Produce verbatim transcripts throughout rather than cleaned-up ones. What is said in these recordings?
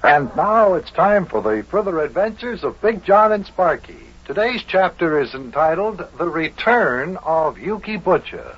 And now it's time for the further adventures of Big John and Sparky. Today's chapter is entitled The Return of Yuki Butcher.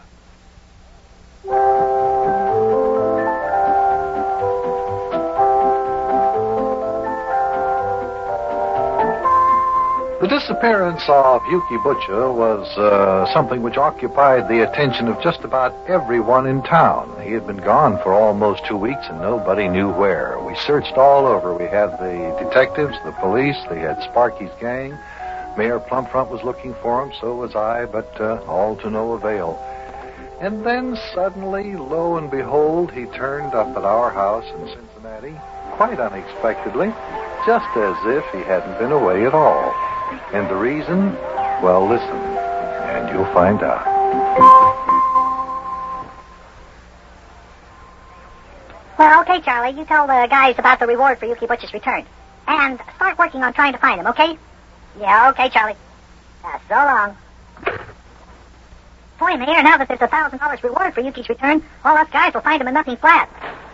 The disappearance of Yuki Butcher was uh, something which occupied the attention of just about everyone in town. He had been gone for almost two weeks and nobody knew where. We searched all over. We had the detectives, the police, they had Sparky's gang. Mayor Plumfront was looking for him, so was I, but uh, all to no avail. And then suddenly, lo and behold, he turned up at our house in Cincinnati, quite unexpectedly, just as if he hadn't been away at all. And the reason? Well, listen, and you'll find out. Well, okay, Charlie, you tell the guys about the reward for Yuki Butcher's return. And start working on trying to find him, okay? Yeah, okay, Charlie. Uh, so long. Boy, Mayor, now that there's a thousand dollars reward for Yuki's return, all us guys will find him in nothing flat.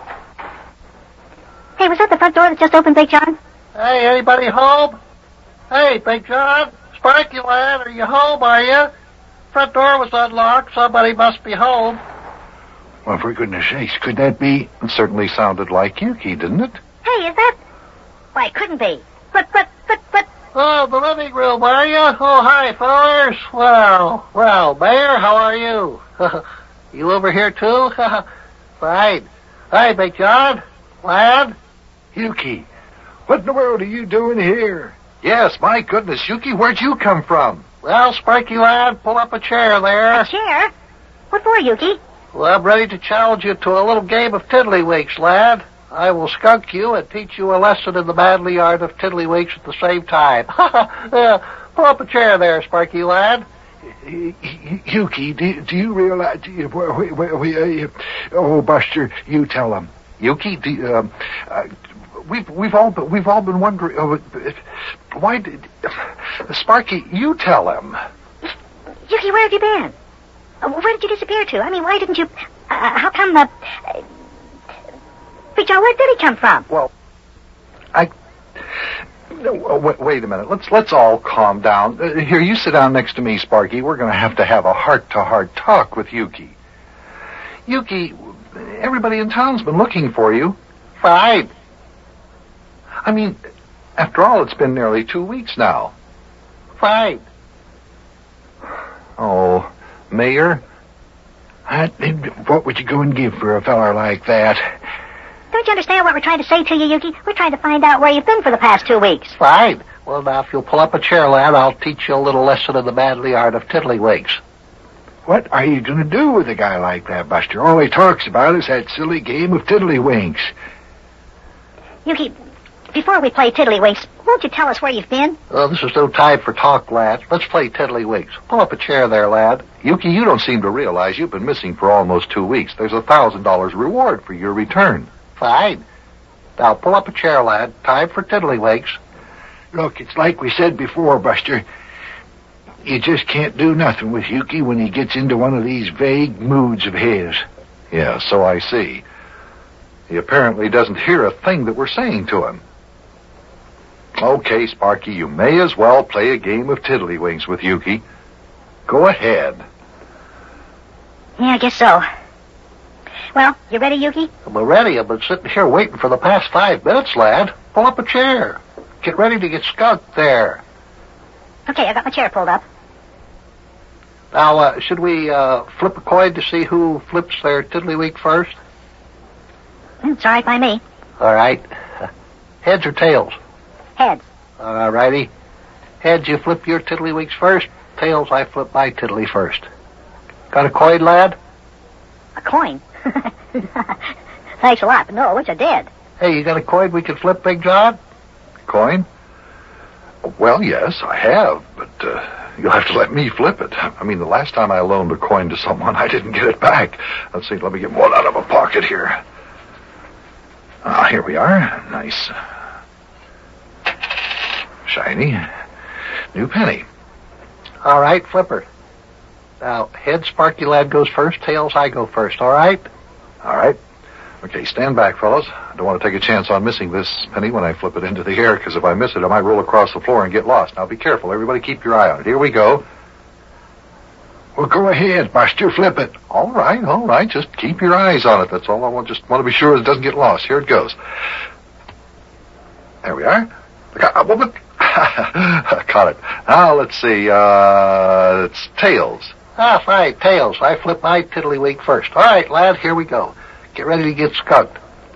Hey, was that the front door that just opened, Big John? Hey, anybody home? Hey, Big John, Sparky lad, are you home, are you? Front door was unlocked. Somebody must be home. Well, for goodness sakes, could that be? It certainly sounded like Yuki, didn't it? Hey, is that... Why, it couldn't be. But, but, but, but... Oh, the living room, are you? Oh, hi, fellas. Well, well, Mayor, how are you? You over here, too? Fine. Hi, Big John. Lad? Yuki, what in the world are you doing here? Yes, my goodness, Yuki, where'd you come from? Well, Sparky lad, pull up a chair there. A chair? What for, Yuki? Well, I'm ready to challenge you to a little game of tiddlywinks, lad. I will skunk you and teach you a lesson in the manly art of tiddlywinks at the same time. uh, pull up a chair there, Sparky lad. Yuki, do, do you realize... Do you, we, we, we, uh, oh, Buster, you tell him. Yuki, do you, um, uh, we've we've all been, we've all been wondering uh, why did uh, Sparky? You tell him. Yuki, where have you been? Uh, where did you disappear to? I mean, why didn't you? Uh, how come the? Uh, Big John, where did he come from? Well, I. No, uh, wait, wait a minute. Let's let's all calm down. Uh, here, you sit down next to me, Sparky. We're going to have to have a heart-to-heart talk with Yuki. Yuki, everybody in town's been looking for you. Fine. I mean, after all, it's been nearly two weeks now. Fine. Oh, Mayor? I, what would you go and give for a feller like that? Don't you understand what we're trying to say to you, Yuki? We're trying to find out where you've been for the past two weeks. Fine. Well, now, if you'll pull up a chair, lad, I'll teach you a little lesson in the manly art of tiddlywinks. What are you going to do with a guy like that, Buster? All he talks about is that silly game of tiddlywinks. Yuki, before we play tiddlywinks, won't you tell us where you've been? Oh, this is no time for talk, lad. Let's play tiddlywinks. Pull up a chair there, lad. Yuki, you don't seem to realize you've been missing for almost two weeks. There's a thousand dollars reward for your return. Fine. Now, pull up a chair, lad. Time for tiddlywinks. Look, it's like we said before, Buster. You just can't do nothing with Yuki when he gets into one of these vague moods of his. Yeah, so I see. He apparently doesn't hear a thing that we're saying to him. Okay, Sparky, you may as well play a game of tiddlywinks with Yuki. Go ahead. Yeah, I guess so. Well, you ready, Yuki? I'm ready. I've been sitting here waiting for the past five minutes, lad. Pull up a chair. Get ready to get skunked there. Okay, I got my chair pulled up. Now, uh, should we uh, flip a coin to see who flips their tiddlywink first? It's all right by me. All right. Heads or tails? Heads. All righty. Heads, you flip your tiddlywinks first. Tails, I flip my tiddly first. Got a coin, lad? A coin? Thanks a lot, but no, I wish I did. Hey, you got a coin we can flip, Big John? Coin? Well, yes, I have, but uh, you'll have to let me flip it. I mean, the last time I loaned a coin to someone, I didn't get it back. Let's see, let me get one out of my pocket here. Ah, here we are. Nice. Shiny. New penny. All right, flipper. Now, head Sparky lad goes first, tails I go first, all right? All right. Okay, stand back, fellas. I don't want to take a chance on missing this penny when I flip it into the air, because if I miss it, I might roll across the floor and get lost. Now, be careful. Everybody keep your eye on it. Here we go. Well, go ahead, Buster. Flip it. All right, all right. Just keep your eyes on it. That's all I want. Just want to be sure it doesn't get lost. Here it goes. There we are. I caught it. Now, let's see. Uh, it's tails. Ah, right, tails. I flip my tiddlywink first. All right, lad, here we go. Get ready to get skunked.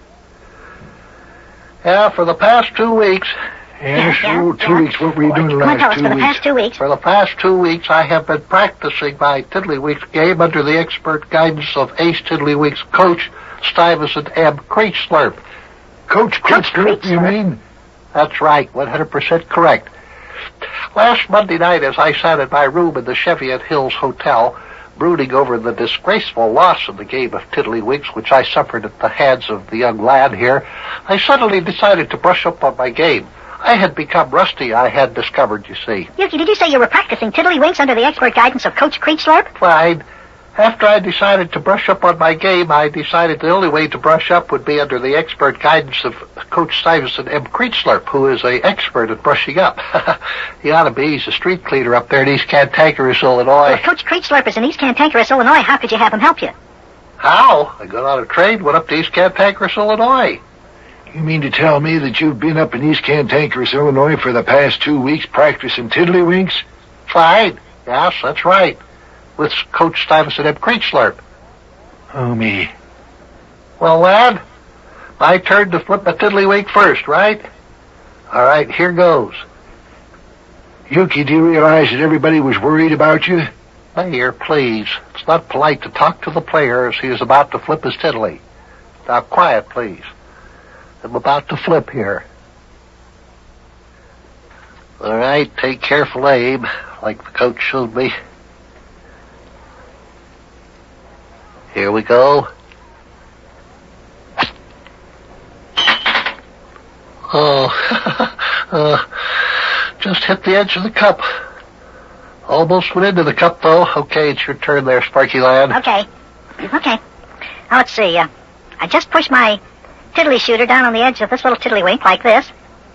Yeah, for the past two weeks... Yes, Yeah, oh, two yeah. weeks. What were you doing the Come on, tell last us, two for the weeks? past two weeks. For the past two weeks, I have been practicing my tiddlywinks game under the expert guidance of Ace Tiddlywink's coach, Stuyvesant M. Creechslurp. Coach Creechslurp, you mean? That's right, one hundred percent correct. Last Monday night, as I sat in my room in the Cheviot Hills Hotel, brooding over the disgraceful loss of the game of tiddlywinks which I suffered at the hands of the young lad here, I suddenly decided to brush up on my game. I had become rusty, I had discovered, you see. Yuki, did you say you were practicing tiddlywinks under the expert guidance of Coach Creechslurp? Fine. After I decided to brush up on my game, I decided the only way to brush up would be under the expert guidance of Coach Stuyvesant M. Creechslurp, who is an expert at brushing up. He ought to be. He's a street cleaner up there in East Cantankerous, Illinois. Well, if Coach Creechslurp is in East Cantankerous, Illinois, how could you have him help you? How? I got on a train, went up to East Cantankerous, Illinois. You mean to tell me that you've been up in East Cantankerous, Illinois for the past two weeks practicing tiddlywinks? Fine. Yes, that's right. With Coach Stuyvesant M. Creechslurp. Oh, me. Well, lad, my turn to flip a tiddlywink first, right? All right, here goes. Yuki, do you realize that everybody was worried about you? Mayor, please. It's not polite to talk to the player as he is about to flip his tiddly. Now, quiet, please. I'm about to flip here. All right, take careful aim, like the coach showed me. Here we go. Oh, uh, just hit the edge of the cup. Almost went into the cup, though. Okay, it's your turn there, Sparky lad. Okay. Okay. Now, let's see. Uh, I just pushed my tiddly shooter down on the edge of this little tiddlywink like this.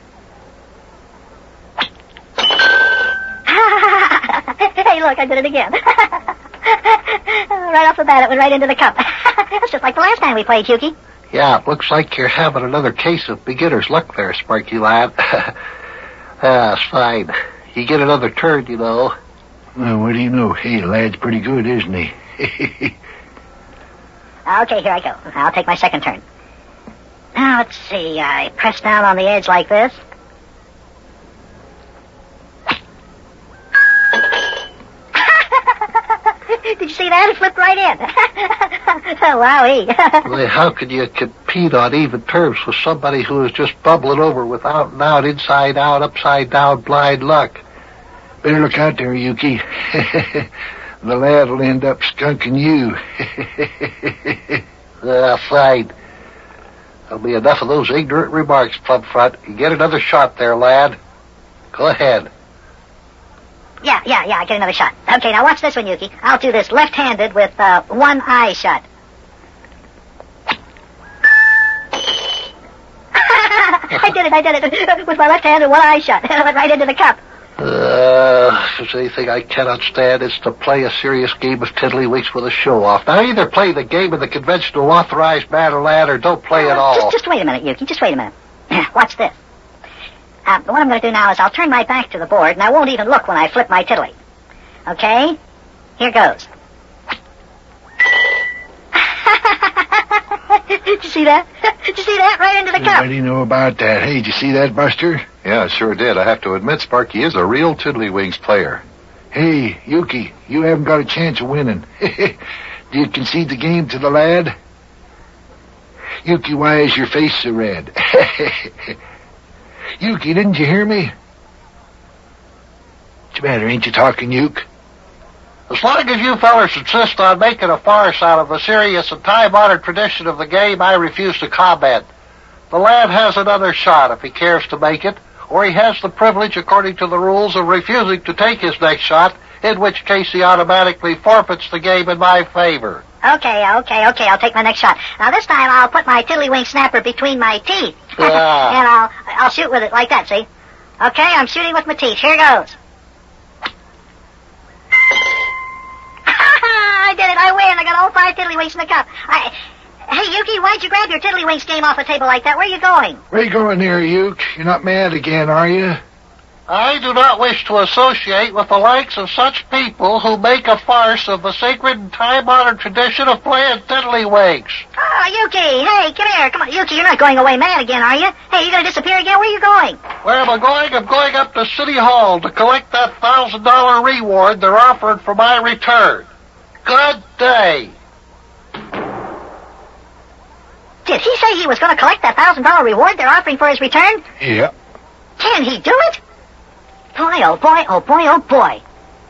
Hey, look, I did it again. Right off the bat, it went right into the cup. That's just like the last time we played, Yuki. Yeah, it looks like you're having another case of beginner's luck there, Sparky lad. Ah, it's fine. You get another turn, you know. Well, what do you know? Hey, the lad's pretty good, isn't he? Okay, here I go. I'll take my second turn. Now, let's see. I press down on the edge like this. Did you see that? It flipped right in. Wowee. Well, how could you compete on even terms with somebody who is just bubbling over with out and out, inside out, upside down, blind luck? Better look out there, Yuki. The lad will end up skunking you. Ah, fine. There'll be enough of those ignorant remarks, Plum Front. You get another shot there, lad. Go ahead. Yeah, yeah, yeah, I get another shot. Okay, now watch this one, Yuki. I'll do this left-handed with uh, one eye shut. I did it, I did it. With my left hand and one eye shut. It went right into the cup. Uh, if there's anything I cannot stand, it's to play a serious game of tiddlywinks with a show-off. Now, either play the game in the conventional authorized manner, lad, or don't play at all. Just, just wait a minute, Yuki. Just wait a minute. Watch this. Uh, what I'm going to do now is I'll turn my back to the board, and I won't even look when I flip my tiddly. Okay? Here goes. Did you see that? Did you see that? Right into the cup. Everybody know about that. Hey, did you see that, Buster? Yeah, sure did. I have to admit, Sparky is a real tiddlywinks player. Hey, Yuki, you haven't got a chance of winning. Do you concede the game to the lad? Yuki, why is your face so red? Yuki, didn't you hear me? What's the matter? Ain't you talking, Yuke? As long as you fellers insist on making a farce out of the serious and time-honored tradition of the game, I refuse to comment. The lad has another shot if he cares to make it, or he has the privilege, according to the rules, of refusing to take his next shot, in which case he automatically forfeits the game in my favor. Okay, okay, okay. I'll take my next shot. Now this time I'll put my tiddlywink snapper between my teeth. Yeah. And I'll I'll shoot with it like that, see? Okay, I'm shooting with my teeth. Here goes. I did it. I win. I got all five tiddlywinks in the cup. I... Hey, Yuki, why'd you grab your tiddlywinks game off the table like that? Where are you going? Where you going there, Uke? You're not mad again, are you? I do not wish to associate with the likes of such people who make a farce of the sacred and time-honored tradition of playing tiddlywinks. Oh, Yuki, hey, come here. Come on, Yuki, you're not going away mad again, are you? Hey, you gonna disappear again? Where are you going? Where am I going? I'm going up to City Hall to collect that thousand dollar reward they're offering for my return. Good day. Did he say he was going to collect that thousand dollar reward they're offering for his return? Yeah. Can he do it? Boy, oh boy, oh boy, oh boy.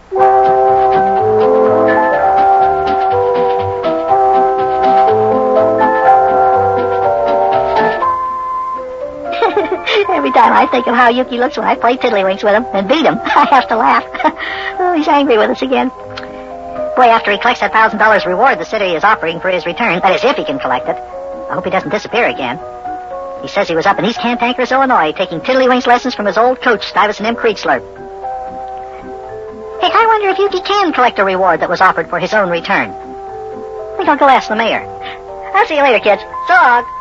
Every time I think of how Yuki looks when I play tiddlywinks with him and beat him, I have to laugh. Oh, he's angry with us again. Boy, after he collects that thousand dollars reward the city is offering for his return, that is, if he can collect it, I hope he doesn't disappear again. He says he was up in East Cantankerous, Illinois, taking tiddlywinks lessons from his old coach, Stuyvesant M. Creekslurp. Hey, I wonder if Yuki can collect a reward that was offered for his own return. I think I'll go ask the mayor. I'll see you later, kids. So long.